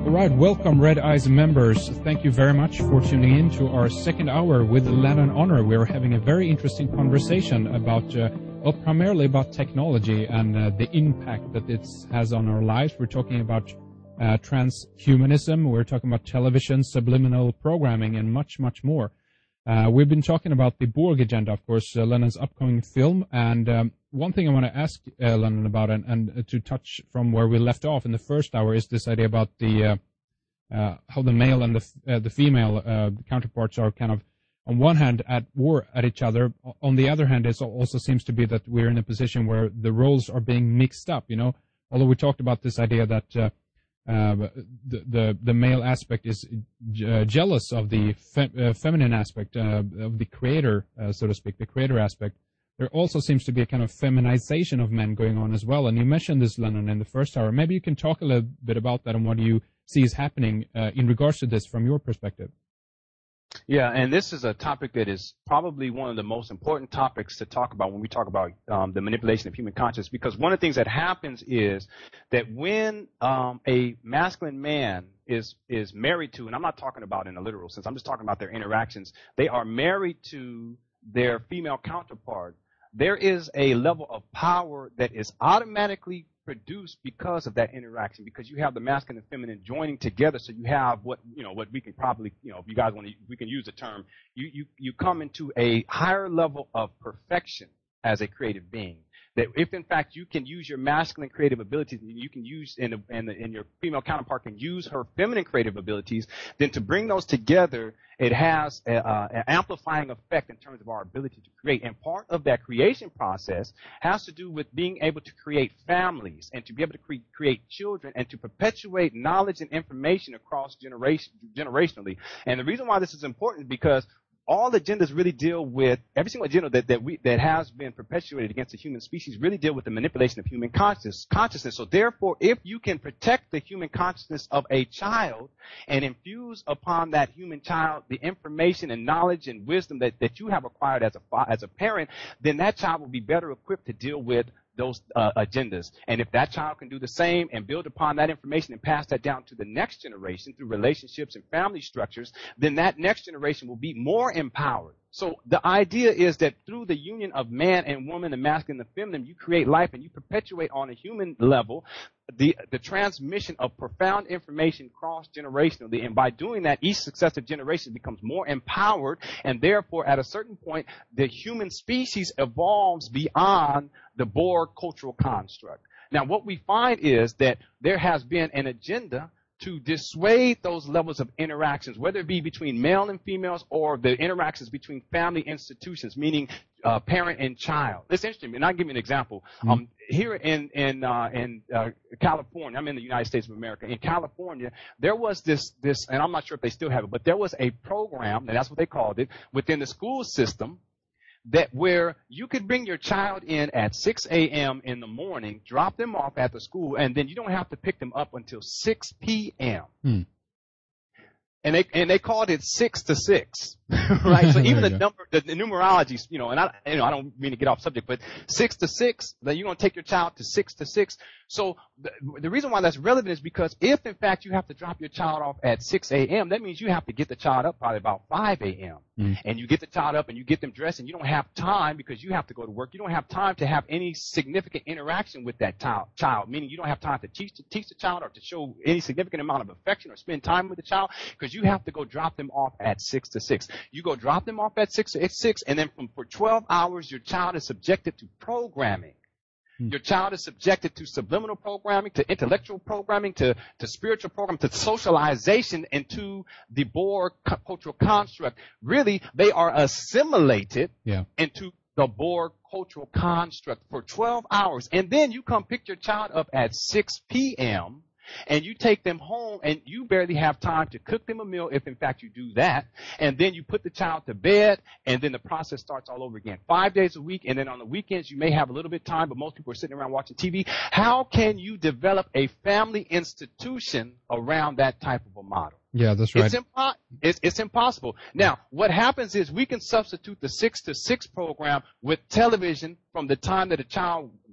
All right, welcome Red Eyes members. Thank you very much for tuning in to our second hour with Lennon Honor. We're having a very interesting conversation about, primarily about technology and the impact that it has on our lives. We're talking about transhumanism. We're talking about television, subliminal programming, and much, much more. We've been talking about the Borg Agenda, of course, Lennon's upcoming film. And one thing I want to ask Lennon about, and to touch from where we left off in the first hour, is this idea about the how the male and the female counterparts are kind of, on one hand, at war at each other. On the other hand, it also seems to be that we're in a position where the roles are being mixed up. You know, although we talked about this idea that the male aspect is jealous of the feminine aspect of the creator, so to speak, the creator aspect. There also seems to be a kind of feminization of men going on as well. And you mentioned this, Lennon, in the first hour. Maybe you can talk a little bit about that and what you see is happening in regards to this from your perspective. Yeah, and this is a topic that is probably one of the most important topics to talk about when we talk about the manipulation of human consciousness, because one of the things that happens is that when a masculine man is married to, and I'm not talking about in a literal sense, I'm just talking about their interactions, they are married to their female counterpart, there is a level of power that is automatically produced because of that interaction, because you have the masculine and feminine joining together. So you have what we can probably, if you guys want to, we can use the term, you come into a higher level of perfection as a creative being. That if in fact you can use your masculine creative abilities, you can use and your female counterpart can use her feminine creative abilities, then to bring those together, it has an amplifying effect in terms of our ability to create. And part of that creation process has to do with being able to create families and to be able to create children and to perpetuate knowledge and information across generationally. And the reason why this is important is because all agendas really deal with, every single agenda that has been perpetuated against the human species really deal with the manipulation of human consciousness. So therefore, if you can protect the human consciousness of a child and infuse upon that human child the information and knowledge and wisdom that you have acquired as a parent, then that child will be better equipped to deal with those agendas. And if that child can do the same and build upon that information and pass that down to the next generation through relationships and family structures, then that next generation will be more empowered. So the idea is that through the union of man and woman, the masculine and the feminine, you create life and you perpetuate on a human level the transmission of profound information cross-generationally. And by doing that, each successive generation becomes more empowered, and therefore at a certain point, the human species evolves beyond the Borg cultural construct. Now, what we find is that there has been an agenda to dissuade those levels of interactions, whether it be between male and females or the interactions between family institutions, meaning parent and child. It's interesting, and I'll give you an example. Here in California, I'm in the United States of America. In California, there was this, and I'm not sure if they still have it, but there was a program, and that's what they called it, within the school system, that where you could bring your child in at 6 a.m. in the morning, drop them off at the school, and then you don't have to pick them up until 6 p.m. And they called it 6 to 6, right? So even the number, the numerology, and I don't mean to get off subject, but 6 to 6, that you're going to take your child to 6 to 6. So the reason why that's relevant is because if in fact you have to drop your child off at 6 a.m., that means you have to get the child up probably about 5 a.m. And you get the child up and you get them dressed, and you don't have time because you have to go to work. You don't have time to have any significant interaction with that child, meaning you don't have time to teach the child or to show any significant amount of affection or spend time with the child, because you have to go drop them off at 6 to 6. You go drop them off at 6, and then for 12 hours, your child is subjected to programming. Your child is subjected to subliminal programming, to intellectual programming, to spiritual programming, to socialization into the Borg cultural construct. Really, they are assimilated into the Borg cultural construct for 12 hours. And then you come pick your child up at 6 p.m., and you take them home, and you barely have time to cook them a meal if, in fact, you do that. And then you put the child to bed, and then the process starts all over again. 5 days a week, and then on the weekends you may have a little bit of time, but most people are sitting around watching TV. How can you develop a family institution around that type of a model? Yeah, that's right. It's impossible. Now, what happens is we can substitute the 6 to 6 program with television from the time that a child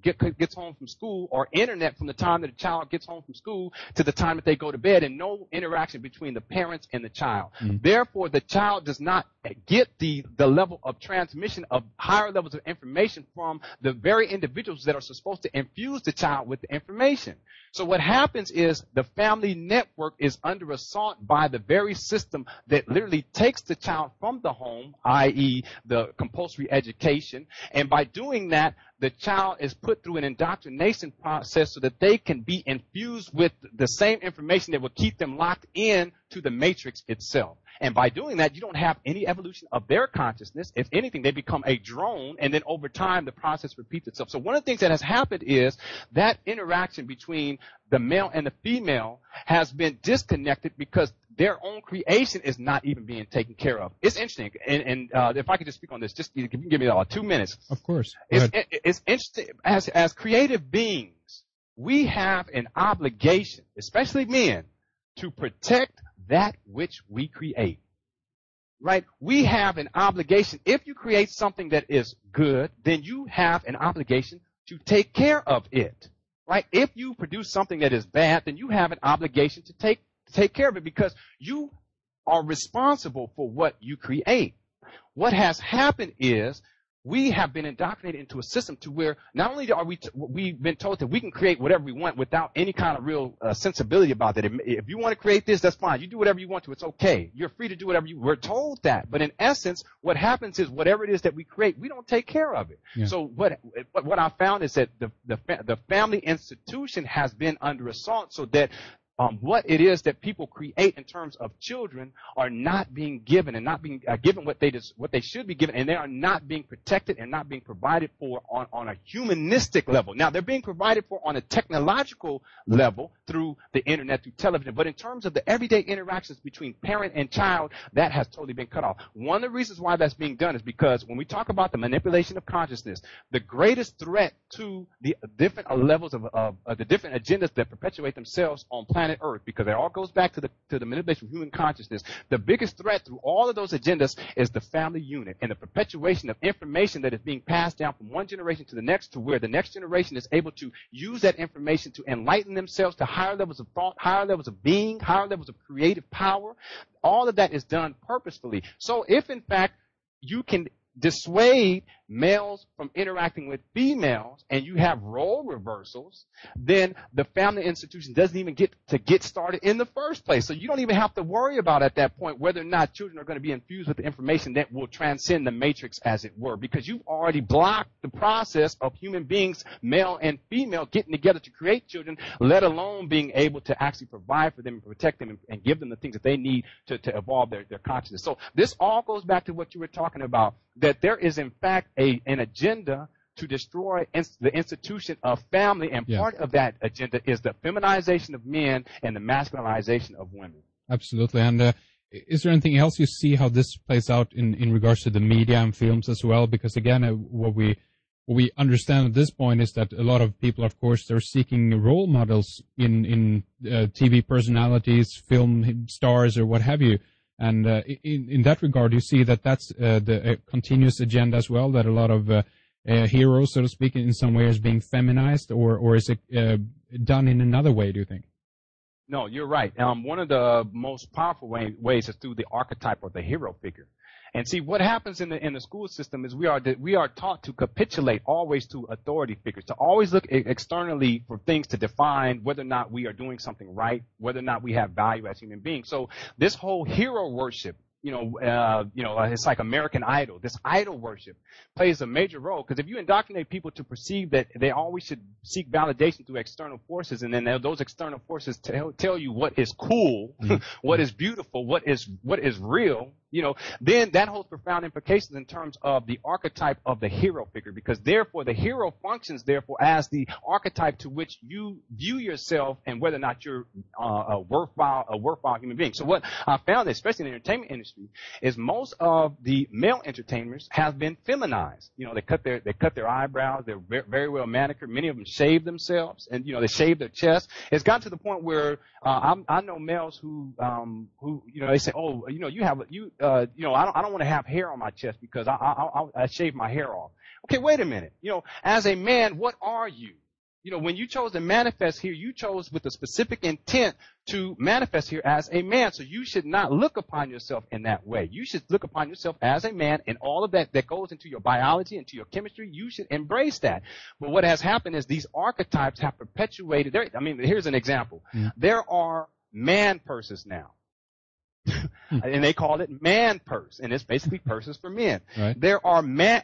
gets home from school, or internet from the time that the child gets home from school to the time that they go to bed, and no interaction between the parents and the child. Therefore, the child does not get the level of transmission of higher levels of information from the very individuals that are supposed to infuse the child with the information. So what happens is the family network is under assault by the very system that literally takes the child from the home, i.e. the compulsory education, and by doing that, the child is put through an indoctrination process so that they can be infused with the same information that will keep them locked in to the matrix itself. And by doing that, you don't have any evolution of their consciousness. If anything, they become a drone, and then over time, the process repeats itself. So one of the things that has happened is that interaction between the male and the female has been disconnected because their own creation is not even being taken care of. It's interesting, and if I could just speak on this, just you can give me 2 minutes. Of course. It's interesting. As creative beings, we have an obligation, especially men, to protect that which we create. Right? We have an obligation. If you create something that is good, then you have an obligation to take care of it. Right? If you produce something that is bad, then you have an obligation to take care of it because you are responsible for what you create. What has happened is we have been indoctrinated into a system to where not only are we've been told that we can create whatever we want without any kind of real sensibility about it. If you want to create this, that's fine. You do whatever you want to. It's okay. You're free to do whatever we're told that. But in essence, what happens is whatever it is that we create, we don't take care of it. Yeah. So what I found is that the family institution has been under assault so that what it is that people create in terms of children are not being given and not being given what they should be given, and they are not being protected and not being provided for on a humanistic level. Now, they're being provided for on a technological level through the internet, through television, but in terms of the everyday interactions between parent and child, that has totally been cut off. One of the reasons why that's being done is because when we talk about the manipulation of consciousness, the greatest threat to the different levels of the different agendas that perpetuate themselves on planet Earth, because it all goes back to the manipulation of human consciousness. The biggest threat through all of those agendas is the family unit and the perpetuation of information that is being passed down from one generation to the next, to where the next generation is able to use that information to enlighten themselves to higher levels of thought, higher levels of being, higher levels of creative power. All of that is done purposefully. So if in fact you can dissuade males from interacting with females and you have role reversals, then the family institution doesn't even get started in the first place. So you don't even have to worry about at that point whether or not children are going to be infused with the information that will transcend the matrix, as it were, because you've already blocked the process of human beings, male and female, getting together to create children, let alone being able to actually provide for them and protect them and give them the things that they need to evolve their consciousness. So this all goes back to what you were talking about, that there is in fact an agenda to destroy the institution of family, and part of that agenda is the feminization of men and the masculinization of women. Absolutely. And is there anything else you see how this plays out in regards to the media and films as well? Because again, what we understand at this point is that a lot of people, of course, they're seeking role models in TV personalities, film stars, or what have you. And in that regard, you see that that's the continuous agenda as well, that a lot of heroes, so to speak, in some way is being feminized, or is it done in another way, do you think? No, you're right. One of the most powerful ways is through the archetype of the hero figure. And see, what happens in the school system is we are taught to capitulate always to authority figures, to always look externally for things to define whether or not we are doing something right, whether or not we have value as human beings. So this whole hero worship, it's like American Idol. This idol worship plays a major role, because if you indoctrinate people to perceive that they always should seek validation through external forces, and then those external forces tell you what is cool, what is beautiful, what is real, then that holds profound implications in terms of the archetype of the hero figure, because therefore the hero functions as the archetype to which you view yourself and whether or not you're a worthwhile human being. So what I found, especially in the entertainment industry, is most of the male entertainers have been feminized. They cut their eyebrows, they're very well manicured. Many of them shave themselves, and they shave their chest. It's gotten to the point where I know males who they say, I don't want to have hair on my chest because I shave my hair off. Okay, wait a minute. As a man, what are you? When you chose to manifest here, you chose with a specific intent to manifest here as a man. So you should not look upon yourself in that way. You should look upon yourself as a man, and all of that goes into your biology, into your chemistry. You should embrace that. But what has happened is these archetypes have perpetuated. Here's an example. Yeah. There are man purses now. And they call it man purse, and it's basically purses for men. Right. There are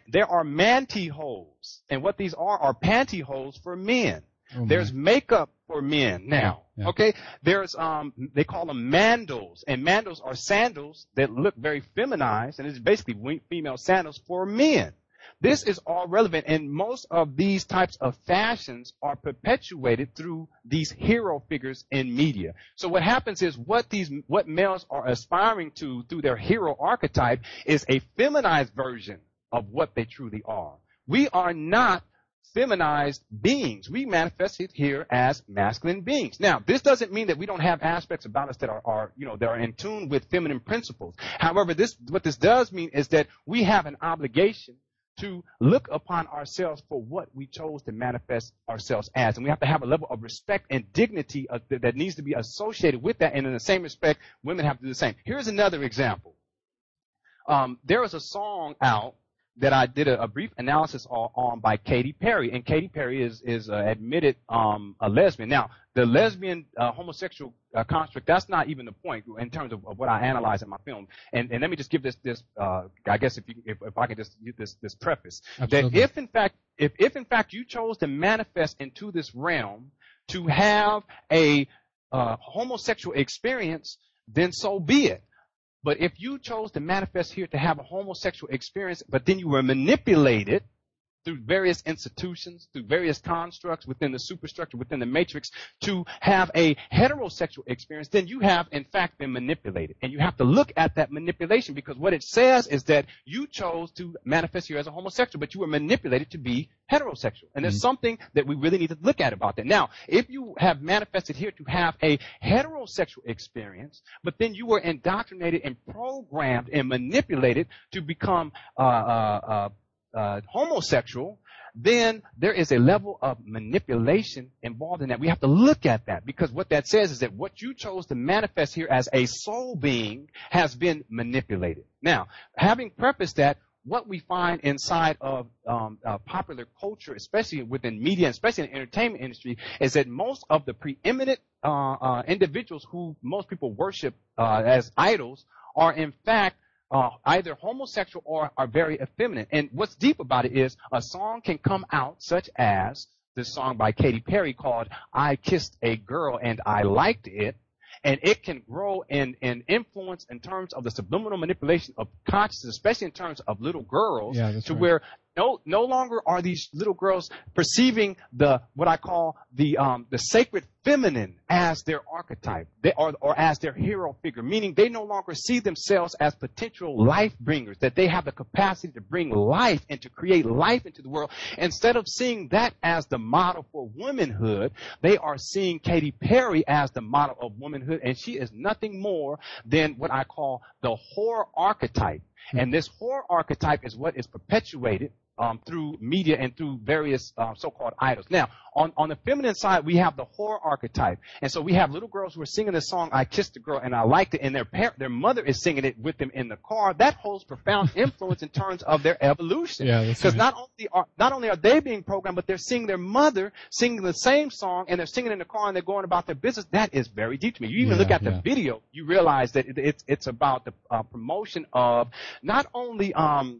mantyholes, and what these are pantyhose for men. Oh, there's makeup for men now. Yeah. Okay, there's they call them mandals, and mandals are sandals that look very feminized, and it's basically female sandals for men. This is all relevant, and most of these types of fashions are perpetuated through these hero figures in media. So what happens is what males are aspiring to through their hero archetype is a feminized version of what they truly are. We are not feminized beings. We manifest it here as masculine beings. Now, this doesn't mean that we don't have aspects about us that are in tune with feminine principles. However, what this does mean is that we have an obligation to look upon ourselves for what we chose to manifest ourselves as. And we have to have a level of respect and dignity that needs to be associated with that. And in the same respect, women have to do the same. Here's another example. There was a song out that I did a brief analysis on by Katy Perry. And Katy Perry is admitted a lesbian. Now, the lesbian homosexual construct, that's not even the point in terms of what I analyze in my film. And let me just give this I guess if I could just use this preface. Absolutely. That if in fact you chose to manifest into this realm to have a homosexual experience, then so be it. But if you chose to manifest here to have a homosexual experience, but then you were manipulated through various institutions, through various constructs within the superstructure, within the matrix, to have a heterosexual experience, then you have, in fact, been manipulated. And you have to look at that manipulation, because what it says is that you chose to manifest here as a homosexual, but you were manipulated to be heterosexual. And there's something that we really need to look at about that. Now, if you have manifested here to have a heterosexual experience, but then you were indoctrinated and programmed and manipulated to become homosexual, then there is a level of manipulation involved in that. We have to look at that, because what that says is that what you chose to manifest here as a soul being has been manipulated. Now, having prefaced that, what we find inside of popular culture, especially within media, especially in the entertainment industry, is that most of the preeminent individuals who most people worship as idols are in fact either homosexual or are very effeminate. And what's deep about it is a song can come out such as this song by Katy Perry called I Kissed a Girl and I Liked It, and it can grow in influence in terms of the subliminal manipulation of consciousness, especially in terms of little girls, to where no longer are these little girls perceiving what I call the sacred feminine as their archetype, or as their hero figure, meaning they no longer see themselves as potential life bringers, that they have the capacity to bring life and to create life into the world. Instead of seeing that as the model for womanhood, they are seeing Katy Perry as the model of womanhood, and she is nothing more than what I call the whore archetype. And this whore archetype is what is perpetuated through media and through various so-called idols. Now, on the feminine side, we have the whore archetype. And so we have little girls who are singing this song, I Kissed a Girl and I Liked It, and their mother is singing it with them in the car. That holds profound influence in terms of their evolution. Because not only are they being programmed, but they're seeing their mother singing the same song, and they're singing in the car and they're going about their business. That is very deep to me. You even look at the video, you realize that it's about the promotion of not only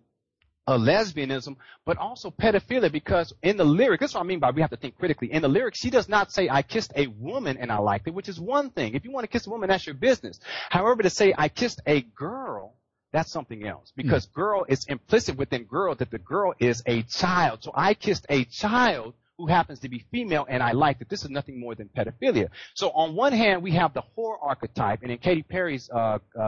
lesbianism, but also pedophilia, because in the lyric, that's what I mean by we have to think critically. In the lyric, she does not say, I kissed a woman and I liked it, which is one thing. If you want to kiss a woman, that's your business. However, to say, I kissed a girl, that's something else, because girl is implicit within girl that the girl is a child. So I kissed a child who happens to be female, and I liked it. This is nothing more than pedophilia. So on one hand, we have the whore archetype, and in Katy Perry's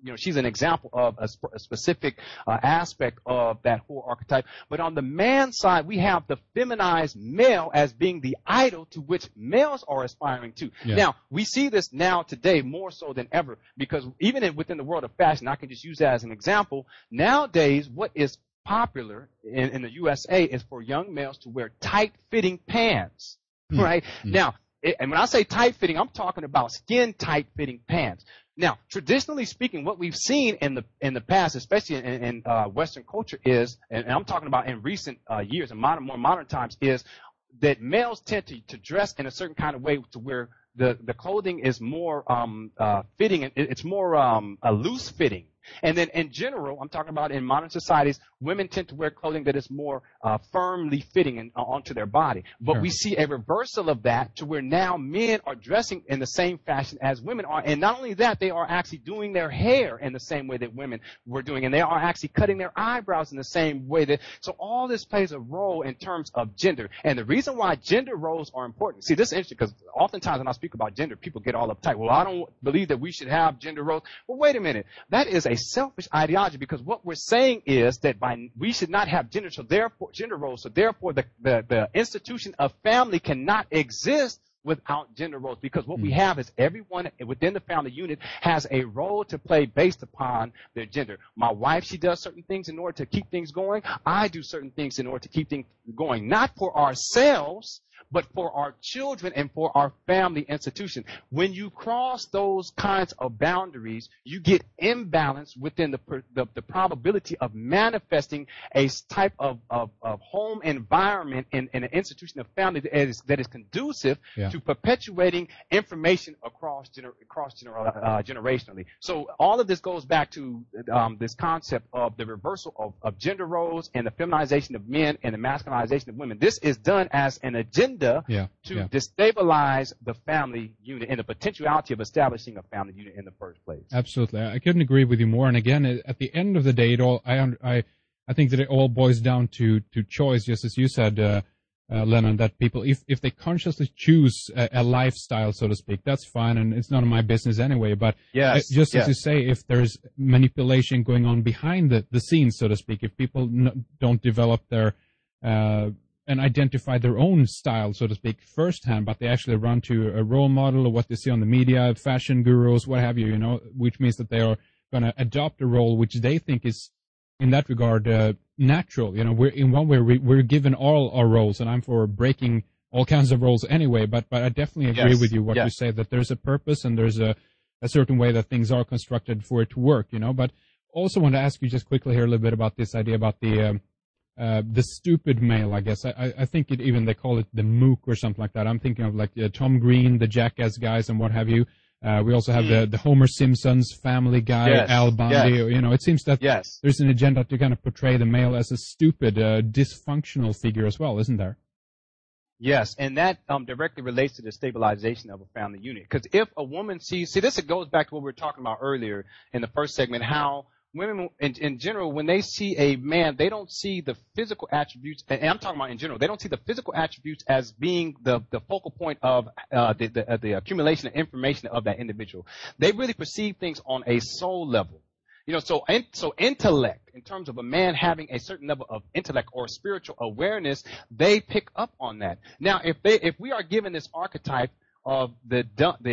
she's an example of a specific aspect of that whole archetype. But on the man side, we have the feminized male as being the idol to which males are aspiring to. Yeah. Now, we see this now today more so than ever, because even within the world of fashion, I can just use that as an example. Nowadays, what is popular in the USA is for young males to wear tight-fitting pants, right? Now, and when I say tight-fitting, I'm talking about skin-tight fitting pants. Now, traditionally speaking, what we've seen in the past, especially in Western culture, is, and I'm talking about in recent years and more modern times, is that males tend to dress in a certain kind of way to where the clothing is more fitting, and it's more loose fitting. And then in general, I'm talking about in modern societies, women tend to wear clothing that is more firmly fitting onto their body. But we see a reversal of that to where now men are dressing in the same fashion as women are. And not only that, they are actually doing their hair in the same way that women were doing. And they are actually cutting their eyebrows in the same way so all this plays a role in terms of gender. And the reason why gender roles are important, see, this is interesting because oftentimes when I speak about gender, people get all uptight. Well, I don't believe that we should have gender roles. Well, wait a minute. That is a selfish ideology, because what we're saying is that we should not have gender roles. So therefore, the institution of family cannot exist without gender roles, because what we have is everyone within the family unit has a role to play based upon their gender. My wife, she does certain things in order to keep things going. I do certain things in order to keep things going, not for ourselves, but for our children and for our family institution. When you cross those kinds of boundaries, you get imbalance within the probability of manifesting a type of home environment in an institution of family that is conducive to perpetuating information generationally. So all of this goes back to this concept of the reversal of gender roles and the feminization of men and the masculinization of women. This is done as an agenda to destabilize the family unit and the potentiality of establishing a family unit in the first place. Absolutely. I couldn't agree with you more. And again, at the end of the day, I think that it all boils down to choice, just as you said, Lennon, that people, if they consciously choose a lifestyle, so to speak, that's fine, and it's none of my business anyway. But as you say, if there's manipulation going on behind the scenes, so to speak, if people don't develop their and identify their own style, so to speak, firsthand, but they actually run to a role model of what they see on the media, fashion gurus, what have you, which means that they are going to adopt a role which they think is, in that regard, natural. We're in one way we're given all our roles, and I'm for breaking all kinds of roles anyway. But I definitely agree with you you say, that there's a purpose and there's a certain way that things are constructed for it to work. But also want to ask you just quickly here a little bit about this idea about the stupid male, I guess. I think even they call it the mook or something like that. I'm thinking of like Tom Green, the Jackass guys, and what have you. We also have the Homer Simpson's Family Guy, Al Bundy. It seems that there's an agenda to kind of portray the male as a stupid, dysfunctional figure as well, isn't there? Yes, and that directly relates to the stabilization of a family unit. Because if a woman sees, this goes back to what we were talking about earlier in the first segment, how women in general, when they see a man, they don't see the physical attributes, and I'm talking about in general, they don't see the physical attributes as being the focal point of the accumulation of information of that individual. They really perceive things on a soul level. So intellect, in terms of a man having a certain level of intellect or spiritual awareness, they pick up on that. Now, if we are given this archetype of the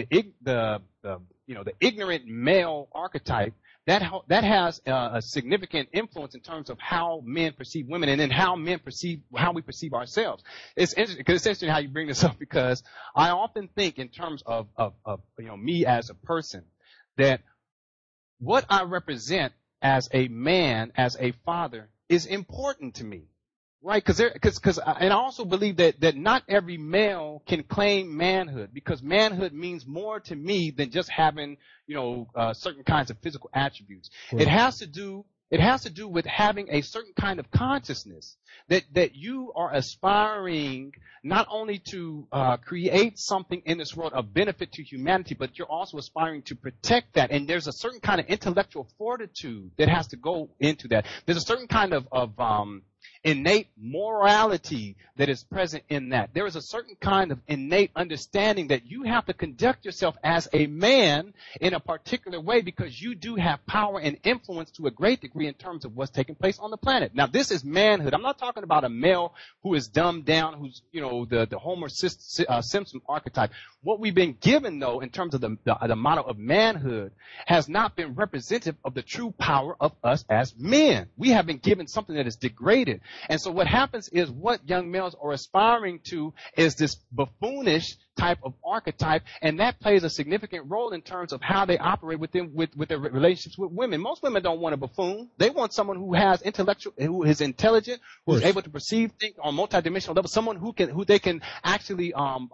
ignorant male archetype, that has a significant influence in terms of how men perceive women, and then how we perceive ourselves. It's interesting, because it's interesting how you bring this up, because I often think in terms of me as a person, that what I represent as a man, as a father, is important to me. Right, and I also believe that not every male can claim manhood, because manhood means more to me than just having, certain kinds of physical attributes. Right. It has to do with having a certain kind of consciousness that you are aspiring not only to create something in this world of benefit to humanity, but you're also aspiring to protect that. And there's a certain kind of intellectual fortitude that has to go into that. There's a certain kind of innate morality that is present in that. There is a certain kind of innate understanding that you have to conduct yourself as a man in a particular way because you do have power and influence to a great degree in terms of what's taking place on the planet. Now, this is manhood. I'm not talking about a male who is dumbed down, who's, the Homer Simpson archetype. What we've been given, though, in terms of the model of manhood has not been representative of the true power of us as men. We have been given something that is degraded. And so what happens is what young males are aspiring to is this buffoonish type of archetype, and that plays a significant role in terms of how they operate with their relationships with women. Most women don't want a buffoon. They want someone who has who is intelligent, who's able to perceive things on multidimensional level, someone who they can actually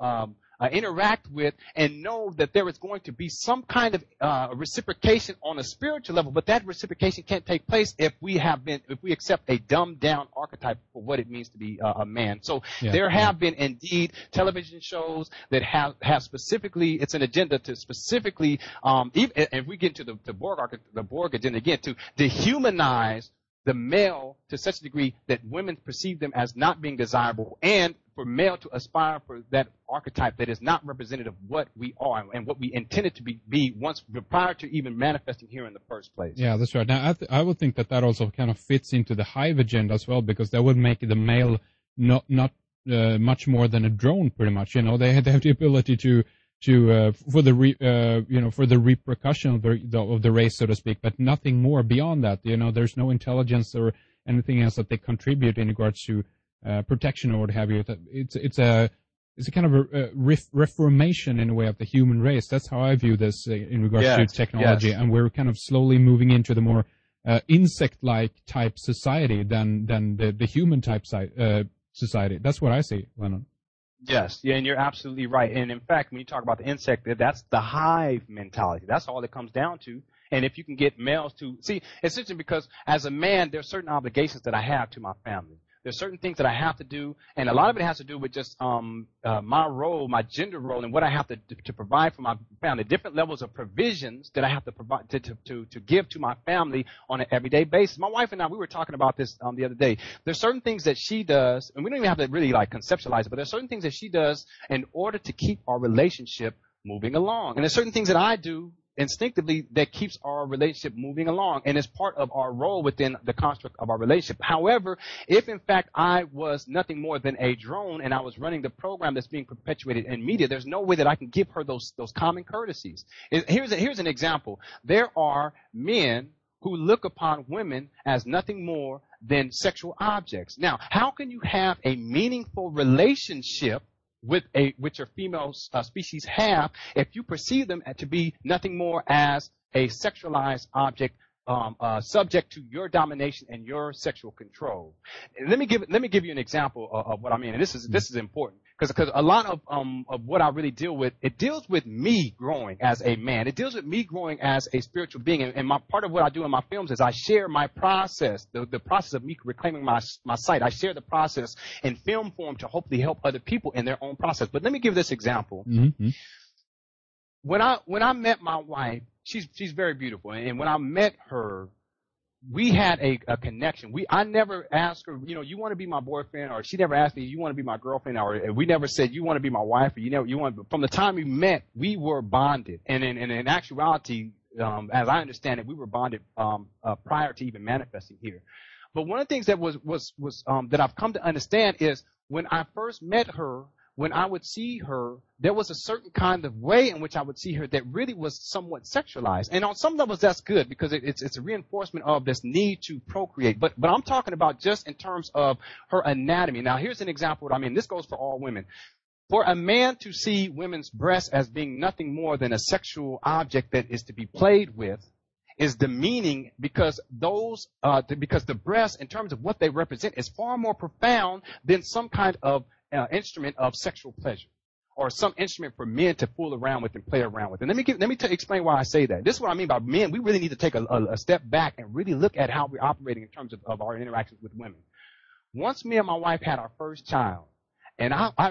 interact with and know that there is going to be some kind of reciprocation on a spiritual level, but that reciprocation can't take place if we accept a dumbed down archetype for what it means to be a man. So there have been indeed television shows that have specifically, it's an agenda to specifically, even if we get into the Borg agenda again, to dehumanize the male to such a degree that women perceive them as not being desirable, and for male to aspire for that archetype that is not representative of what we are and what we intended to be once prior to even manifesting here in the first place. Yeah, that's right. Now, I would think that also kind of fits into the Hive agenda as well, because that would make the male not much more than a drone, pretty much. They have the ability to for the repercussion of the race, so to speak, but nothing more beyond that. There's no intelligence or anything else that they contribute in regards to protection or what have you. It's a kind of a reformation in a way of the human race. That's how I view this in regards to technology, and we're kind of slowly moving into the more insect-like type society than the human type society. That's what I see, Lennon. Yes, and you're absolutely right. And in fact, when you talk about the insect, that's the hive mentality. That's all it comes down to. And if you can get males to see, it's interesting because as a man, there are certain obligations that I have to my family. There's certain things that I have to do, and a lot of it has to do with just my role, my gender role, and what I have to provide for my family. Different levels of provisions that I have to provide to give to my family on an everyday basis. My wife and I, we were talking about this the other day. There's certain things that she does, and we don't even have to really conceptualize it, but there's certain things that she does in order to keep our relationship moving along. And there's certain things that I do instinctively that keeps our relationship moving along and is part of our role within the construct of our relationship. However, if in fact I was nothing more than a drone and I was running the program that's being perpetuated in media, there's no way that I can give her those common courtesies. Here's an example. There are men who look upon women as nothing more than sexual objects. Now, how can you have a meaningful relationship which your female species have, if you perceive them to be nothing more as a sexualized object, subject to your domination and your sexual control? And let me give you an example of what I mean. And this is important because a lot of what I really deal with, it deals with me growing as a man. It deals with me growing as a spiritual being. And part of what I do in my films is I share my process, the process of me reclaiming my sight. I share the process in film form to hopefully help other people in their own process. But let me give this example. Mm-hmm. When I met my wife, she's very beautiful, and when I met her, we had a connection. I never asked her, you want to be my boyfriend, or she never asked me, you want to be my girlfriend, or we never said you want to be my wife, or from the time we met, we were bonded. And in actuality, as I understand it, we were bonded prior to even manifesting here. But one of the things that was that I've come to understand is when I first met her, when I would see her, there was a certain kind of way in which I would see her that really was somewhat sexualized. And on some levels, that's good because it's a reinforcement of this need to procreate. But I'm talking about just in terms of her anatomy. Now, here's an example of what I mean. This goes for all women. For a man to see women's breasts as being nothing more than a sexual object that is to be played with is demeaning because because the breasts, in terms of what they represent, is far more profound than some kind of instrument of sexual pleasure, or some instrument for men to fool around with and play around with. And let me explain why I say that. This is what I mean by men. We really need to take a step back and really look at how we're operating in terms of our interactions with women. Once me and my wife had our first child, and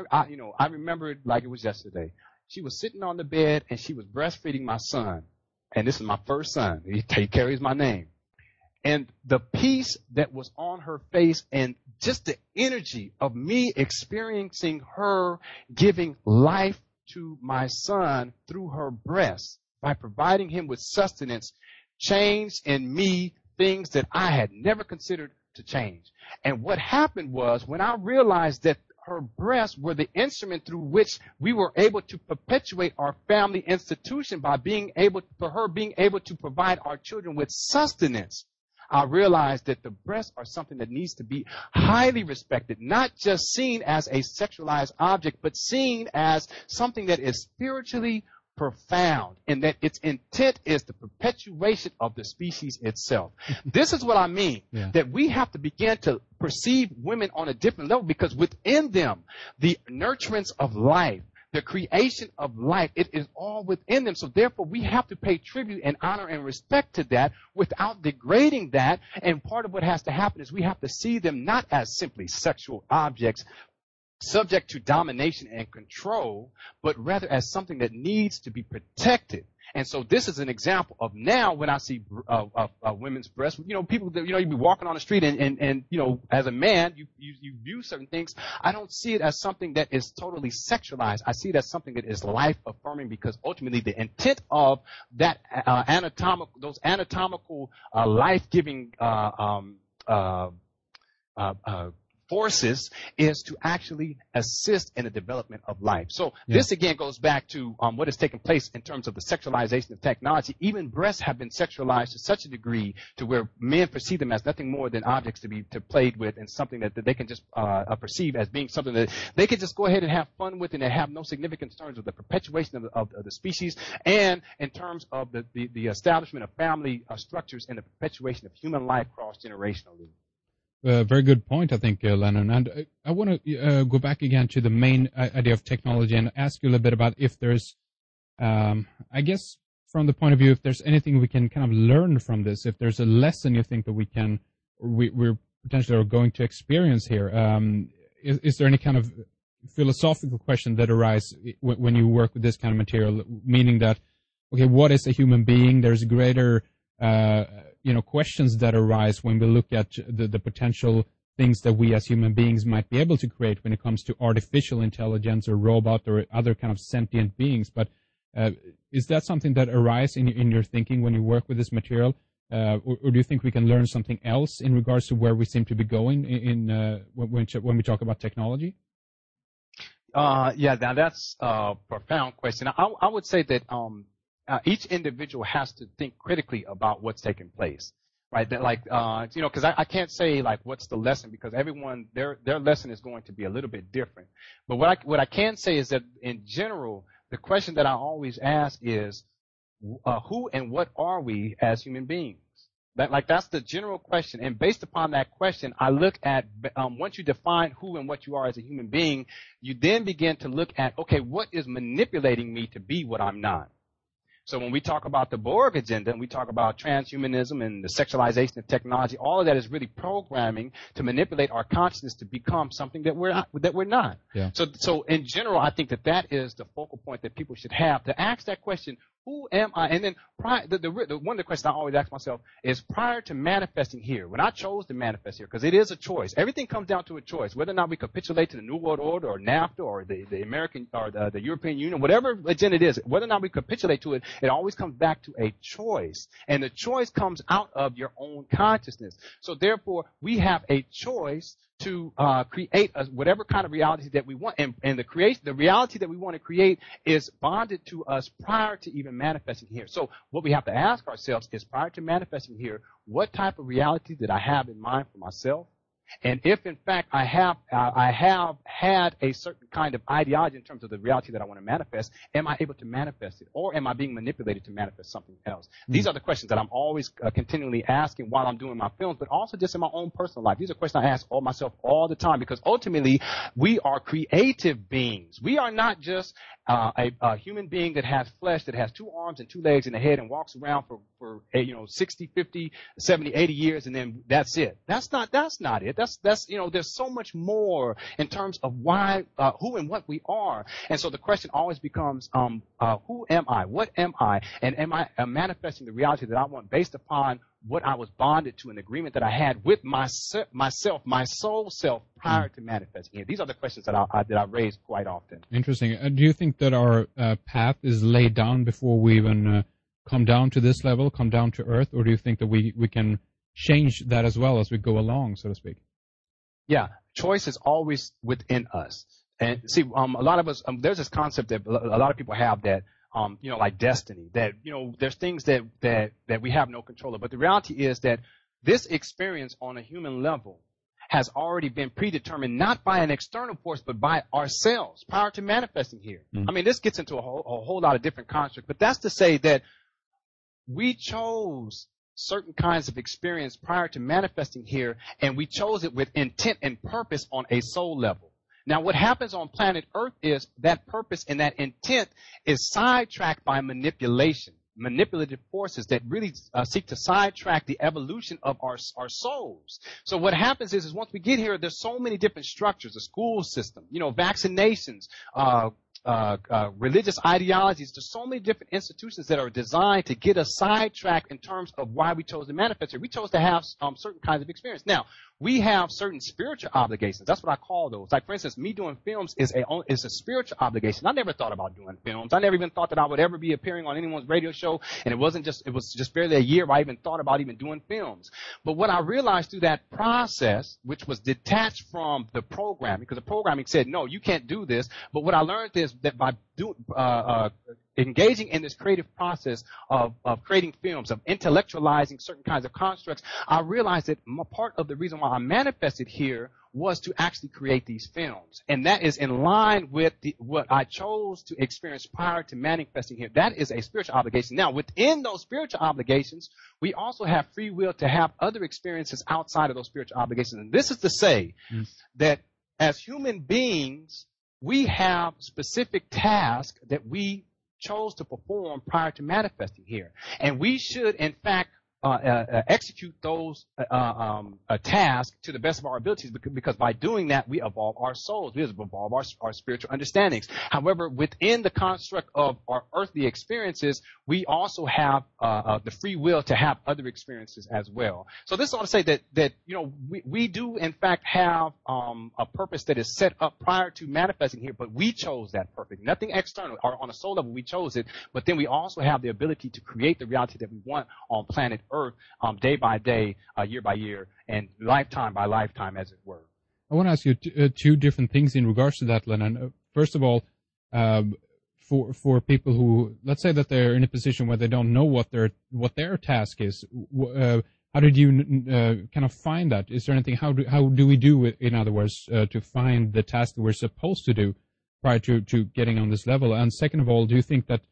I remember it like it was yesterday. She was sitting on the bed and she was breastfeeding my son, and this is my first son. He carries my name. And the peace that was on her face and just the energy of me experiencing her giving life to my son through her breast by providing him with sustenance changed in me things that I had never considered to change. And what happened was when I realized that her breasts were the instrument through which we were able to perpetuate our family institution by being able to provide our children with sustenance, I realized that the breasts are something that needs to be highly respected, not just seen as a sexualized object, but seen as something that is spiritually profound, and that its intent is the perpetuation of the species itself. This is what I mean, that we have to begin to perceive women on a different level, because within them, the nurturance of life, the creation of life, it is all within them. So therefore, we have to pay tribute and honor and respect to that without degrading that. And part of what has to happen is we have to see them not as simply sexual objects, subject to domination and control, but rather as something that needs to be protected. And so this is an example of now when I see women's breasts, people that, you be walking on the street and as a man, you view certain things. I don't see it as something that is totally sexualized. I see it as something that is life affirming, because ultimately the intent of that those anatomical life-giving forces is to actually assist in the development of life. So this again goes back to what has taken place in terms of the sexualization of technology. Even breasts have been sexualized to such a degree to where men perceive them as nothing more than objects to played with, and something that they can just perceive as being something that they can just go ahead and have fun with, and they have no significance in terms of the perpetuation of the species, and in terms of the establishment of family structures and the perpetuation of human life cross-generationally. Very good point, I think, Lennon. And I want to go back again to the main idea of technology and ask you a little bit about if there's, I guess, from the point of view, if there's anything we can kind of learn from this, if there's a lesson you think that we're potentially are going to experience here. Is there any kind of philosophical question that arises when you work with this kind of material, meaning that, okay, what is a human being? There's greater questions that arise when we look at the potential things that we as human beings might be able to create when it comes to artificial intelligence or robot or other kind of sentient beings. But is that something that arises in your thinking when you work with this material? Or do you think we can learn something else in regards to where we seem to be going when we talk about technology? Now that's a profound question. I would say that each individual has to think critically about what's taking place, right? That because I can't say like what's the lesson, because everyone their lesson is going to be a little bit different. But what I can say is that in general, the question that I always ask is, who and what are we as human beings? That's the general question. And based upon that question, I look at, once you define who and what you are as a human being, you then begin to look at, okay, what is manipulating me to be what I'm not? So when we talk about the Borg agenda and we talk about transhumanism and the sexualization of technology, all of that is really programming to manipulate our consciousness to become something that we're not. Yeah. So in general, I think that is the focal point that people should have, to ask that question, who am I? And then one of the questions I always ask myself is, prior to manifesting here, when I chose to manifest here, because it is a choice. Everything comes down to a choice, whether or not we capitulate to the New World Order or NAFTA or the American or the European Union, whatever agenda it is, whether or not we capitulate to it, it always comes back to a choice. And the choice comes out of your own consciousness. So therefore, we have a choice to create whatever kind of reality that we want, and the reality that we want to create is bonded to us prior to even manifesting here. So what we have to ask ourselves is, prior to manifesting here, what type of reality did I have in mind for myself? And if in fact I have had a certain kind of ideology in terms of the reality that I want to manifest, am I able to manifest it, or am I being manipulated to manifest something else? These are the questions that I'm always continually asking while I'm doing my films, but also just in my own personal life. These are questions I ask myself all the time, because ultimately we are creative beings. We are not just a human being that has flesh, that has 2 arms and 2 legs and a head and walks around for 60, 50, 70, 80 years, and then that's it. That's not it. it. That's there's so much more in terms of why, who and what we are. And so the question always becomes, who am I? What am I? And am I manifesting the reality that I want based upon what I was bonded to, an agreement that I had with myself, my soul self, prior to manifesting it? These are the questions that I raise quite often. Interesting. Do you think that our path is laid down before we even come down to this level, come down to earth, or do you think that we can change that as well as we go along, so to speak? Yeah, choice is always within us. And see, a lot of us, there's this concept that a lot of people have that, like destiny, that, there's things that we have no control of. But the reality is that this experience on a human level has already been predetermined, not by an external force, but by ourselves prior to manifesting here. I mean, this gets into a whole lot of different constructs, but that's to say that we chose certain kinds of experience prior to manifesting here, and we chose it with intent and purpose on a soul level. Now, what happens on planet Earth is that purpose and that intent is sidetracked by manipulative forces that really seek to sidetrack the evolution of our souls. So what happens is once we get here, there's so many different structures, the school system, vaccinations, religious ideologies. There's so many different institutions that are designed to get us sidetracked in terms of why we chose to manifest here. We chose to have certain kinds of experience. Now, we have certain spiritual obligations. That's what I call those. Like, for instance, me doing films is a spiritual obligation. I never thought about doing films. I never even thought that I would ever be appearing on anyone's radio show. And it was just barely a year where I even thought about even doing films. But what I realized through that process, which was detached from the program, because the programming said, no, you can't do this. But what I learned is that by engaging in this creative process of creating films, of intellectualizing certain kinds of constructs, I realized that part of the reason why I manifested here was to actually create these films. And that is in line with what I chose to experience prior to manifesting here. That is a spiritual obligation. Now, within those spiritual obligations, we also have free will to have other experiences outside of those spiritual obligations. And this is to say that as human beings, we have specific tasks that we chose to perform prior to manifesting here. And we should, in fact, execute those tasks to the best of our abilities, because by doing that, we evolve our souls. We evolve our spiritual understandings. However, within the construct of our earthly experiences, we also have the free will to have other experiences as well. So this ought to say that we do, in fact, have a purpose that is set up prior to manifesting here, but we chose that purpose. Nothing external. Or on a soul level, we chose it, but then we also have the ability to create the reality that we want on planet Earth, day by day, year by year, and lifetime by lifetime, as it were. I want to ask you two different things in regards to that, Lennon. First of all, for people who, let's say that they're in a position where they don't know what their task is, how did you kind of find that? Is there anything? How do we do it, in other words, to find the task that we're supposed to do prior to getting on this level? And second of all, do you think that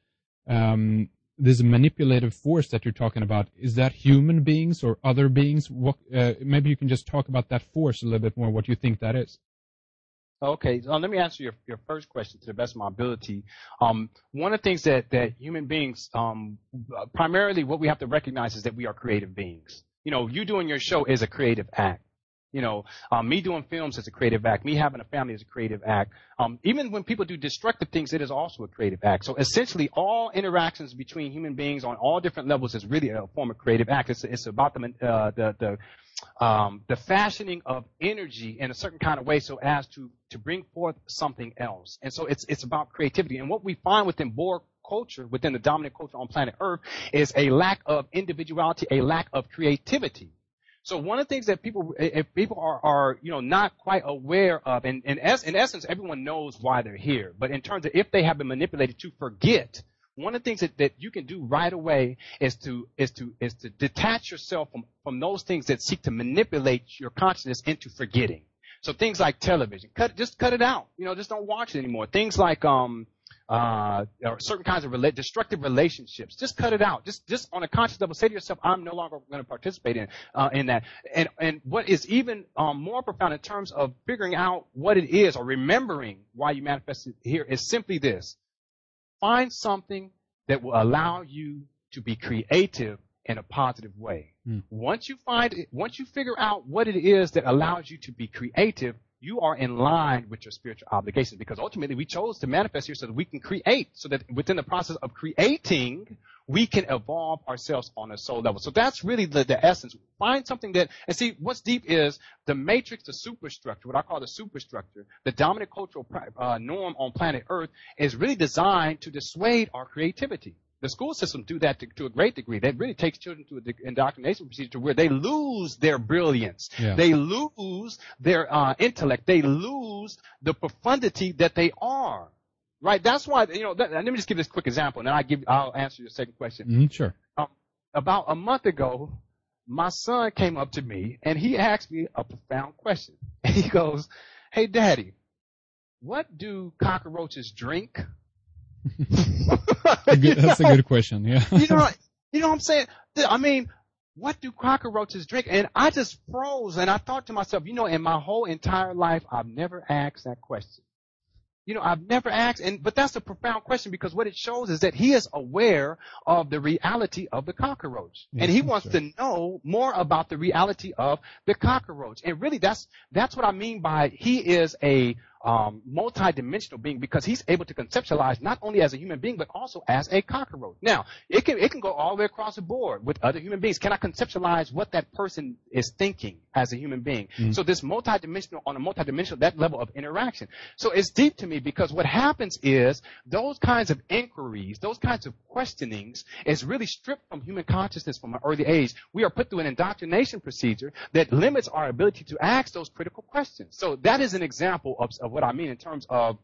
this manipulative force that you're talking about, is that human beings or other beings? What, maybe you can just talk about that force a little bit more, what you think that is. Okay, so let me answer your first question to the best of my ability. One of the things that human beings, primarily what we have to recognize is that we are creative beings. You doing your show is a creative act. Me doing films is a creative act. Me having a family is a creative act. Even when people do destructive things, it is also a creative act. So essentially, all interactions between human beings on all different levels is really a form of creative act. It's about the fashioning of energy in a certain kind of way so as to bring forth something else. And so it's about creativity. And what we find within Borg culture, within the dominant culture on planet Earth, is a lack of individuality, a lack of creativity. So one of the things that people are not quite aware of, and in essence, everyone knows why they're here. But in terms of if they have been manipulated to forget, one of the things that you can do right away is to detach yourself from those things that seek to manipulate your consciousness into forgetting. So things like television, just cut it out. Just don't watch it anymore. Things like or certain kinds of destructive relationships. Just cut it out. Just on a conscious level, say to yourself, I'm no longer going to participate in that. And what is even more profound in terms of figuring out what it is or remembering why you manifested here is simply this. Find something that will allow you to be creative in a positive way. Once you figure out what it is that allows you to be creative, you are in line with your spiritual obligations, because ultimately we chose to manifest here so that we can create, so that within the process of creating, we can evolve ourselves on a soul level. So that's really the essence. Find something that, and see, what's deep is the matrix, the superstructure, what I call the superstructure, the dominant cultural norm on planet Earth is really designed to dissuade our creativity. The school systems do that to a great degree. That really takes children to an indoctrination procedure where they lose their brilliance. Yeah. They lose their intellect. They lose the profundity that they are. Right? That's why, let me just give this quick example, and then I'll answer your second question. Sure. About a month ago, my son came up to me, and he asked me a profound question. And he goes, "Hey, Daddy, what do cockroaches drink?" That's a good question. Yeah. you know what I'm saying? I mean, what do cockroaches drink? And I just froze, and I thought to myself, in my whole entire life, I've never asked that question. I've never asked, but that's a profound question, because what it shows is that he is aware of the reality of the cockroach. Yes, and he wants to know more about the reality of the cockroach. And really that's what I mean by he is a multi-dimensional being, because he's able to conceptualize not only as a human being, but also as a cockroach. Now, it can go all the way across the board with other human beings. Can I conceptualize what that person is thinking as a human being? So this on a multi-dimensional, that level of interaction. So it's deep to me, because what happens is those kinds of inquiries, those kinds of questionings is really stripped from human consciousness from an early age. We are put through an indoctrination procedure that limits our ability to ask those critical questions. So that is an example of what I mean in terms of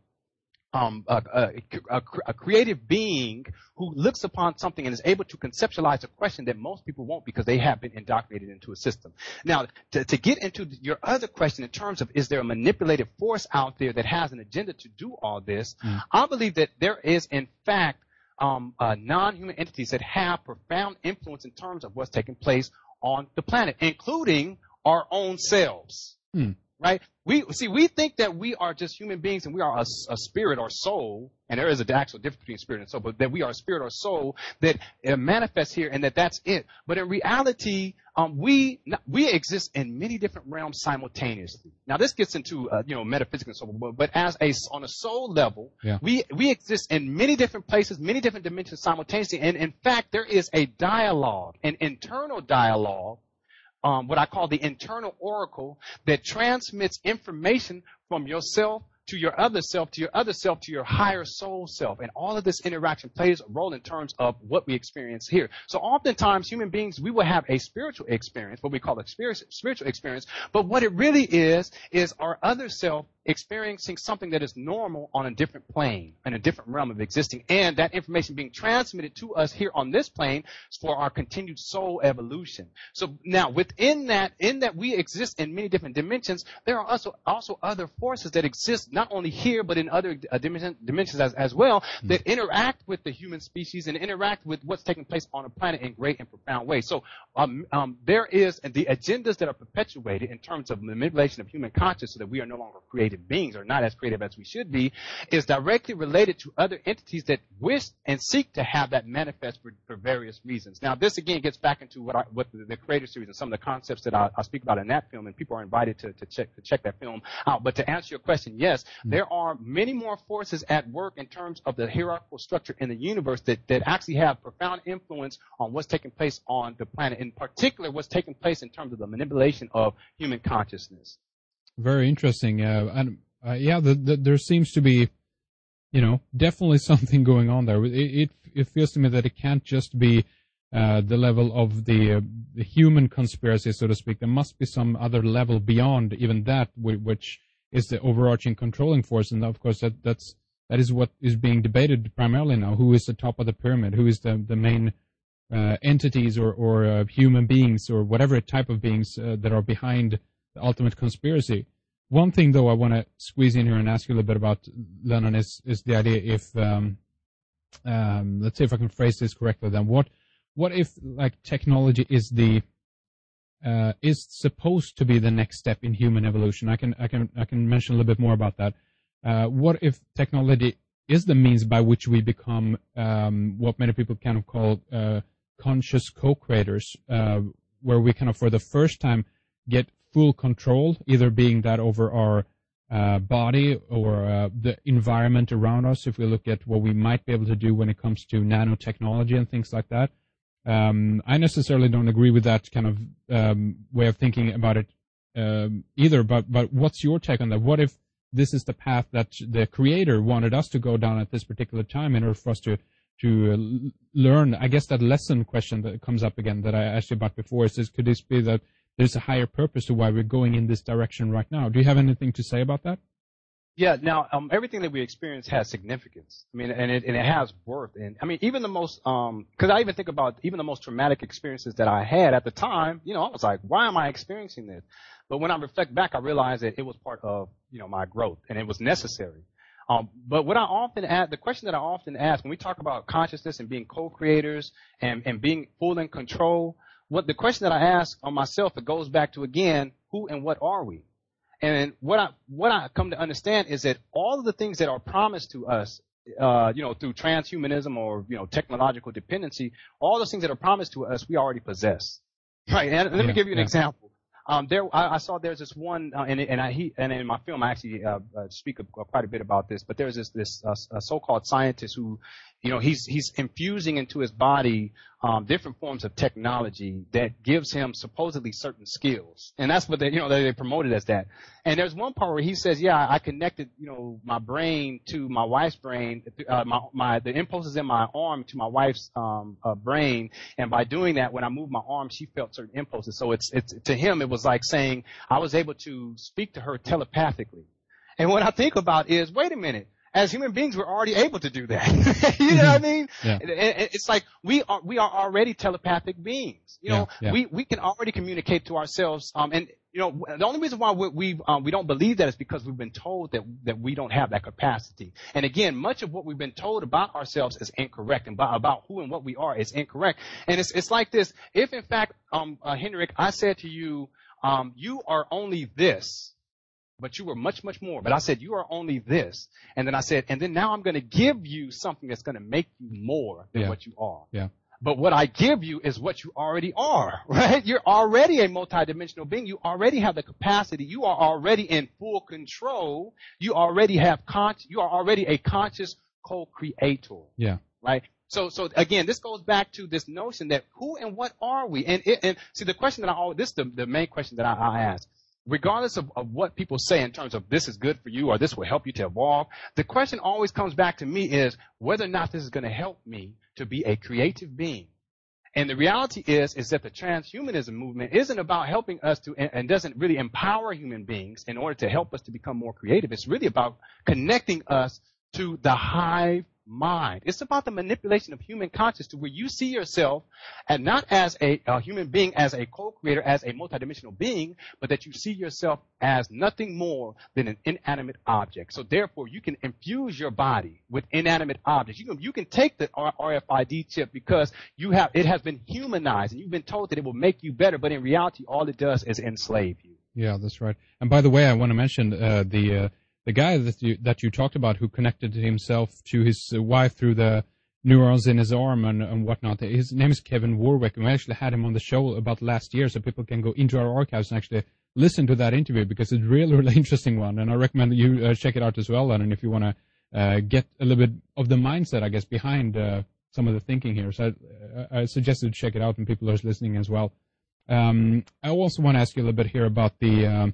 a creative being who looks upon something and is able to conceptualize a question that most people won't, because they have been indoctrinated into a system. Now, to get into your other question in terms of, is there a manipulative force out there that has an agenda to do all this? I believe that there is, in fact, non-human entities that have profound influence in terms of what's taking place on the planet, including our own selves. Right? We think that we are just human beings and we are a spirit or soul, and there is an actual difference between spirit and soul, but that we are a spirit or soul that manifests here, and that's it. But in reality, we exist in many different realms simultaneously. Now this gets into metaphysical and so on, but on a soul level, we exist in many different places, many different dimensions simultaneously, and in fact there is a dialogue, an internal dialogue, what I call the internal oracle, that transmits information from yourself to your other self, to your other self, to your higher soul self. And all of this interaction plays a role in terms of what we experience here. So oftentimes, human beings, we will have a spiritual experience, what we call a spiritual experience. But what it really is our other self experiencing something that is normal on a different plane, in a different realm of existing, and that information being transmitted to us here on this plane for our continued soul evolution. So now, within that, in that we exist in many different dimensions, there are also other forces that exist not only here but in other dimensions as well, that interact with the human species and interact with what's taking place on a planet in great and profound ways. So there is the agendas that are perpetuated in terms of manipulation of human consciousness, so that we are no longer creative beings, or not as creative as we should be, is directly related to other entities that wish and seek to have that manifest for various reasons. Now, this again gets back into what the Creator Series and some of the concepts that I speak about in that film, and people are invited to check that film out. But to answer your question, yes, there are many more forces at work in terms of the hierarchical structure in the universe that actually have profound influence on what's taking place on the planet, in particular what's taking place in terms of the manipulation of human consciousness. Very interesting. There seems to be, definitely something going on there. It feels to me that it can't just be the level of the human conspiracy, so to speak. There must be some other level beyond even that, which is the overarching controlling force. And of course, that is what is being debated primarily now. Who is the top of the pyramid? Who is the main entities or human beings or whatever type of beings that are behind the ultimate conspiracy? One thing, though, I want to squeeze in here and ask you a little bit about, Lennon, is the idea if, let's see if I can phrase this correctly then. What if, like, technology is supposed to be the next step in human evolution? I can mention a little bit more about that. What if technology is the means by which we become what many people kind of call conscious co-creators, where we kind of for the first time get full control, either being that over our body or the environment around us, if we look at what we might be able to do when it comes to nanotechnology and things like that. I necessarily don't agree with that kind of way of thinking about it either, but what's your take on that? What if this is the path that the Creator wanted us to go down at this particular time in order for us to learn? I guess that lesson question that comes up again that I asked you about before is could this be that there's a higher purpose to why we're going in this direction right now? Do you have anything to say about that? Yeah. Now, everything that we experience has significance. I mean, and it has worth. And I mean, even the most, because I even think about even the most traumatic experiences that I had at the time. I was like, why am I experiencing this? But when I reflect back, I realize that it was part of my growth, and it was necessary. But the question that I often ask when we talk about consciousness and being co-creators and being full in control, the question that I ask on myself, it goes back to, again, who and what are we? And what I come to understand is that all of the things that are promised to us, through transhumanism or, technological dependency, all those things that are promised to us, we already possess. Right. And let me give you an example. I saw there's this one, and in my film I actually speak quite a bit about this. But there's this so-called scientist who, he's infusing into his body different forms of technology that gives him supposedly certain skills, and that's what they promote it as that. And there's one part where he says, "Yeah, I connected, my brain to my wife's brain, the impulses in my arm to my wife's brain, and by doing that, when I moved my arm, she felt certain impulses. So it's to him, it was like saying I was able to speak to her telepathically." And what I think about is, wait a minute. As human beings, we're already able to do that. You know what I mean? Yeah. It's like we are already telepathic beings. We can already communicate to ourselves. And the only reason why we don't believe that is because we've been told that we don't have that capacity. And again, much of what we've been told about ourselves is incorrect, and about who and what we are is incorrect. And it's like this. If in fact, Henrik, I said to you, you are only this, but you were much, much more. But I said, you are only this. And then I said, and then now I'm going to give you something that's going to make you more than what you are. Yeah. But what I give you is what you already are, right? You're already a multidimensional being. You already have the capacity. You are already in full control. You already have you are already a conscious co-creator. Yeah. Right? So again, this goes back to this notion that who and what are we? And see, the question that this is the main question that I ask. Regardless of what people say in terms of this is good for you or this will help you to evolve, the question always comes back to me is whether or not this is going to help me to be a creative being. And the reality is that the transhumanism movement isn't about helping us and doesn't really empower human beings in order to help us to become more creative. It's really about connecting us to the hive mind. It's about the manipulation of human consciousness to where you see yourself and not as a human being, as a co-creator, as a multidimensional being, but that you see yourself as nothing more than an inanimate object. So therefore, you can infuse your body with inanimate objects. You can take the RFID chip because it has been humanized and you've been told that it will make you better, but in reality, all it does is enslave you. Yeah, that's right. And by the way, I want to mention the guy that you talked about who connected himself to his wife through the neurons in his arm and whatnot. His name is Kevin Warwick, and we actually had him on the show about last year, so people can go into our archives and actually listen to that interview because it's a really, really interesting one. And I recommend that you check it out as well, and if you want to get a little bit of the mindset, I guess, behind some of the thinking here. So I suggest you check it out, and people are listening as well. I also want to ask you a little bit here about the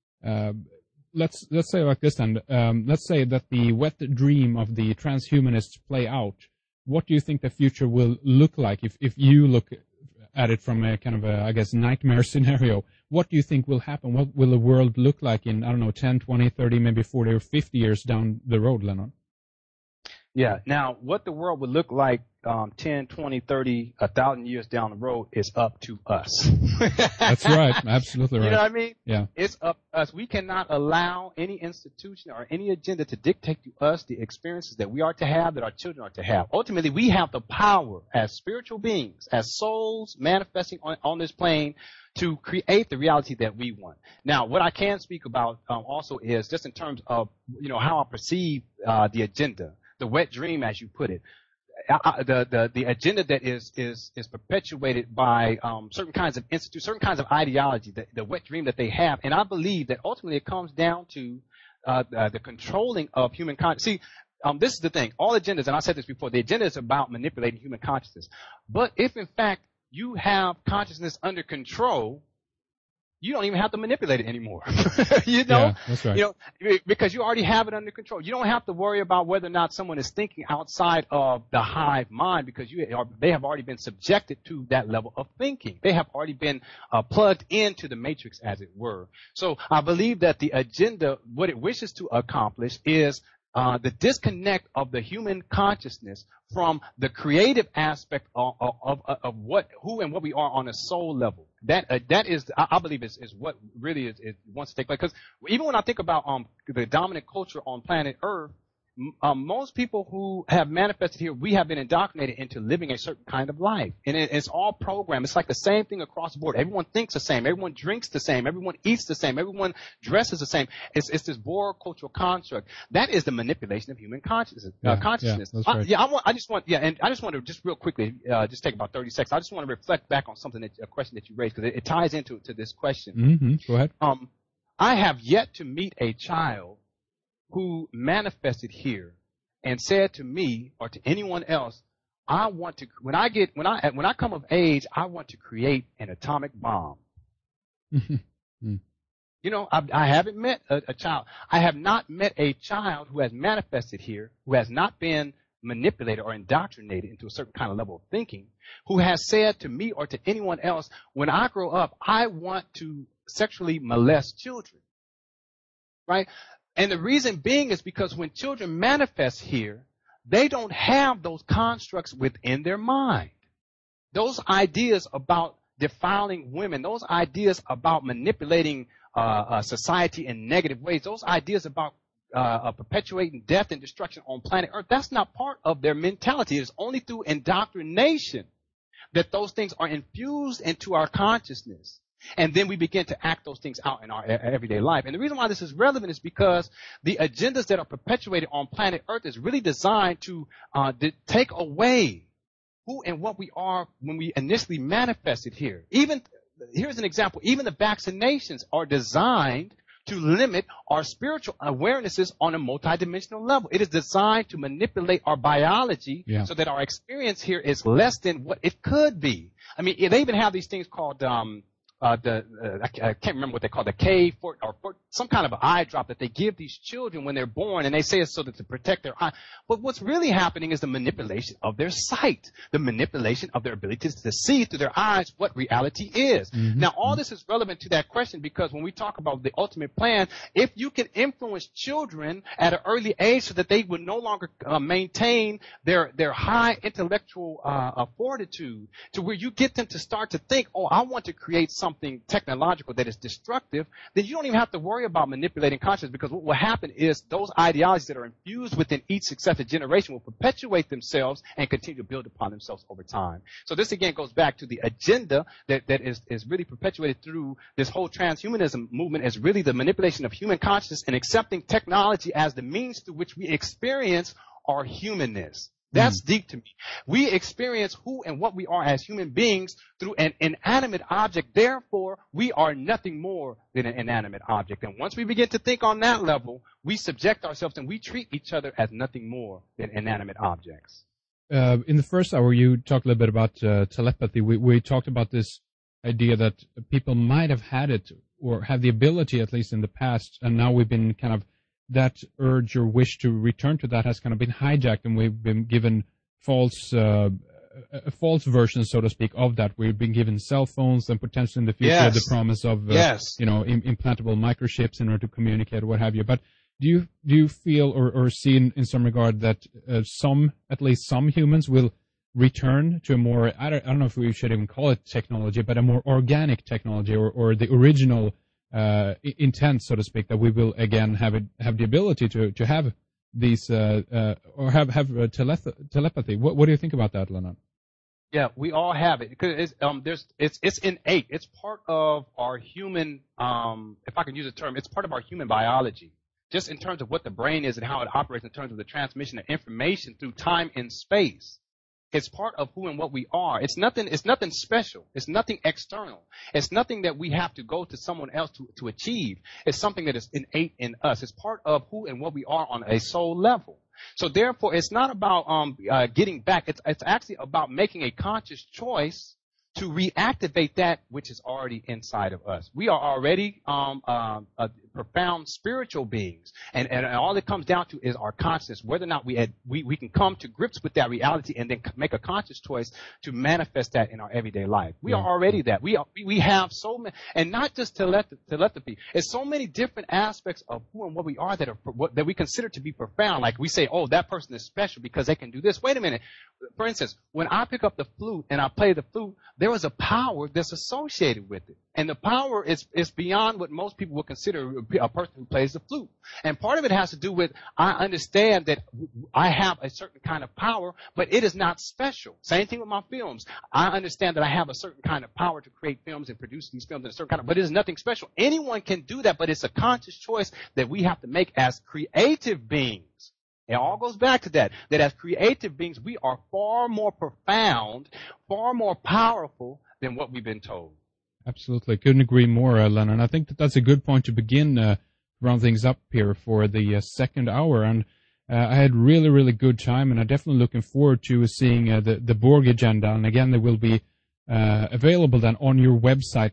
let's say like this then. Let's say that the wet dream of the transhumanists play out. What do you think the future will look like if you look at it from a kind of a, I guess, nightmare scenario? What do you think will happen? What will the world look like in, 10, 20, 30, maybe 40 or 50 years down the road, Leonard? Yeah. Now, what the world would look like 10, 20, 30, 1,000 years down the road is up to us. That's right. Absolutely right. You know what I mean? Yeah. It's up to us. We cannot allow any institution or any agenda to dictate to us the experiences that we are to have, that our children are to have. Ultimately, we have the power as spiritual beings, as souls manifesting on this plane to create the reality that we want. Now, what I can speak about also is just in terms of, how I perceive the agenda. The wet dream, as you put it. the agenda that is perpetuated by certain kinds of institutes, certain kinds of ideology, the wet dream that they have. And I believe that ultimately it comes down to the controlling of human consciousness. See, this is the thing. All agendas, and I said this before, the agenda is about manipulating human consciousness. But if in fact you have consciousness under control, you don't even have to manipulate it anymore. You know? Yeah, that's right. You know, because you already have it under control. You don't have to worry about whether or not someone is thinking outside of the hive mind, because they have already been subjected to that level of thinking. They have already been plugged into the matrix, as it were. So I believe that the agenda, what it wishes to accomplish is the disconnect of the human consciousness from the creative aspect of who and what we are on a soul level. That is, I believe, is what really is wants to take place. Because even when I think about the dominant culture on planet Earth, most people who have manifested here, we have been indoctrinated into living a certain kind of life. And it's all programmed. It's like the same thing across the board. Everyone thinks the same. Everyone drinks the same. Everyone eats the same. Everyone dresses the same. It's this Boer cultural construct. That is the manipulation of human consciousness. Yeah, that's right. I just want to just real quickly, just take about 30 seconds. I just want to reflect back on a question that you raised, because it ties into this question. Mm-hmm. Go ahead. I have yet to meet a child who manifested here and said to me or to anyone else, I want to, when I come of age, I want to create an atomic bomb. You know, I haven't met a child. I have not met a child who has manifested here, who has not been manipulated or indoctrinated into a certain kind of level of thinking, who has said to me or to anyone else, when I grow up, I want to sexually molest children. Right? And the reason being is because when children manifest here, they don't have those constructs within their mind. Those ideas about defiling women, those ideas about manipulating society in negative ways, those ideas about perpetuating death and destruction on planet Earth, that's not part of their mentality. It's only through indoctrination that those things are infused into our consciousness. And then we begin to act those things out in our everyday life. And the reason why this is relevant is because the agendas that are perpetuated on planet Earth is really designed to take away who and what we are when we initially manifested here. Here's an example. Even the vaccinations are designed to limit our spiritual awarenesses on a multidimensional level. It is designed to manipulate our biology so that our experience here is less than what it could be. I mean, they even have these things called I can't remember what they call the some kind of an eye drop that they give these children when they're born, and they say it's so that to protect their eye. But what's really happening is the manipulation of their sight, the manipulation of their ability to see through their eyes what reality is. Mm-hmm. Now, all this is relevant to that question because when we talk about the ultimate plan, if you can influence children at an early age so that they would no longer maintain their high intellectual fortitude, to where you get them to start to think, oh, I want to create something technological that is destructive, then you don't even have to worry about manipulating consciousness, because what will happen is those ideologies that are infused within each successive generation will perpetuate themselves and continue to build upon themselves over time. So this again goes back to the agenda that is really perpetuated through this whole transhumanism movement, is really the manipulation of human consciousness and accepting technology as the means through which we experience our humanness. That's deep to me. We experience who and what we are as human beings through an inanimate object. Therefore, we are nothing more than an inanimate object. And once we begin to think on that level, we subject ourselves and we treat each other as nothing more than inanimate objects. In the first hour, you talked a little bit about telepathy. We talked about this idea that people might have had it or have the ability, at least in the past, and now we've been kind of that urge or wish to return to that has kind of been hijacked, and we've been given false versions, so to speak, of that. We've been given cell phones and potentially in the future the promise of implantable microchips in order to communicate or what have you. But do you feel or see in some regard that at least some humans will return to a more, I don't know if we should even call it technology, but a more organic technology or the original intent, so to speak, that we will again have the ability to have these or have telepathy. What do you think about that, Leonard? Yeah, we all have it because it's innate. It's part of our human, if I can use a term, it's part of our human biology. Just in terms of what the brain is and how it operates in terms of the transmission of information through time and space. It's part of who and what we are. It's nothing special. It's nothing external. It's nothing that we have to go to someone else to achieve. It's something that is innate in us. It's part of who and what we are on a soul level. So therefore, it's not about getting back. It's actually about making a conscious choice to reactivate that which is already inside of us. We are already profound spiritual beings, and all it comes down to is our consciousness, whether or not we can come to grips with that reality and then make a conscious choice to manifest that in our everyday life. We are already that. We have so many, and not just telepathy. It's so many different aspects of who and what we are that we consider to be profound. Like we say, oh, that person is special because they can do this. Wait a minute. For instance, when I pick up the flute and I play the flute, there is a power that's associated with it. And the power is beyond what most people would consider a person who plays the flute. And part of it has to do with, I understand that I have a certain kind of power, but it is not special. Same thing with my films. I understand that I have a certain kind of power to create films and produce these films in a certain kind of, but it is nothing special. Anyone can do that, but it's a conscious choice that we have to make as creative beings. It all goes back to that as creative beings, we are far more profound, far more powerful than what we've been told. Absolutely. Couldn't agree more, Lennon. I think that's a good point to begin to round things up here for the second hour. And I had really, really good time, and I'm definitely looking forward to seeing the Borg agenda. And again, they will be available then on your website,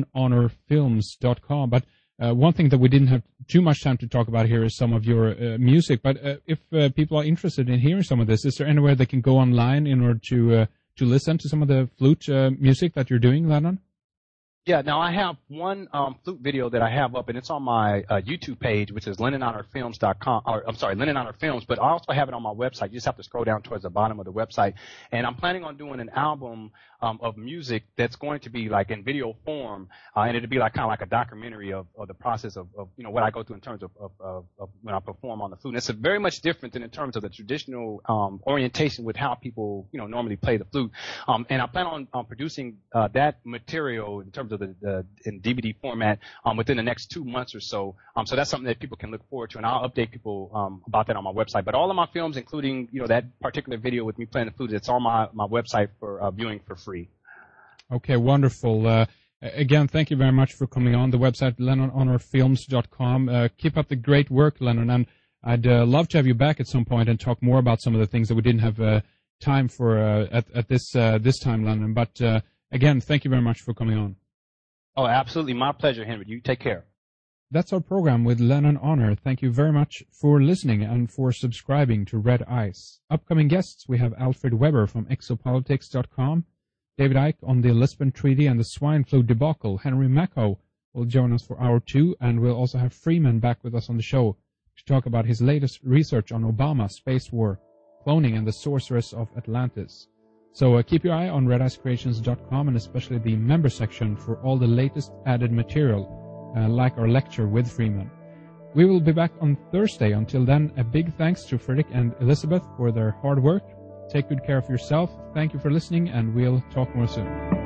LennonHonorFilms.com. But one thing that we didn't have too much time to talk about here is some of your music. But if people are interested in hearing some of this, is there anywhere they can go online in order to listen to some of the flute music that you're doing, Lennon? Yeah, now I have one flute video that I have up, and it's on my YouTube page, which is LennonHonorFilms.com. Lennon Honor Films, but I also have it on my website. You just have to scroll down towards the bottom of the website. And I'm planning on doing an album of music that's going to be like in video form, and it'll be like kind of like a documentary of the process of what I go through in terms of when I perform on the flute. And it's very much different than in terms of the traditional orientation with how people normally play the flute. And I plan on producing that material in terms of in DVD format within the next 2 months or so. So that's something that people can look forward to, and I'll update people about that on my website. But all of my films, including that particular video with me playing the flute, it's on my website for viewing for free. Okay, wonderful. Again, thank you very much for coming on the website, LennonHonorFilms.com. Keep up the great work, Lennon, and I'd love to have you back at some point and talk more about some of the things that we didn't have time for at this time, Lennon. But again, thank you very much for coming on. Oh, absolutely. My pleasure, Henry. You take care. That's our program with Lennon Honor. Thank you very much for listening and for subscribing to Red Ice. Upcoming guests, we have Alfred Weber from exopolitics.com, David Icke on the Lisbon Treaty and the swine flu debacle. Henry Macko will join us for hour 2, and we'll also have Freeman back with us on the show to talk about his latest research on Obama, space war, cloning, and the sorceress of Atlantis. So keep your eye on redicecreations.com, and especially the member section for all the latest added material, like our lecture with Freeman. We will be back on Thursday. Until then, a big thanks to Fredrik and Elizabeth for their hard work. Take good care of yourself. Thank you for listening, and we'll talk more soon.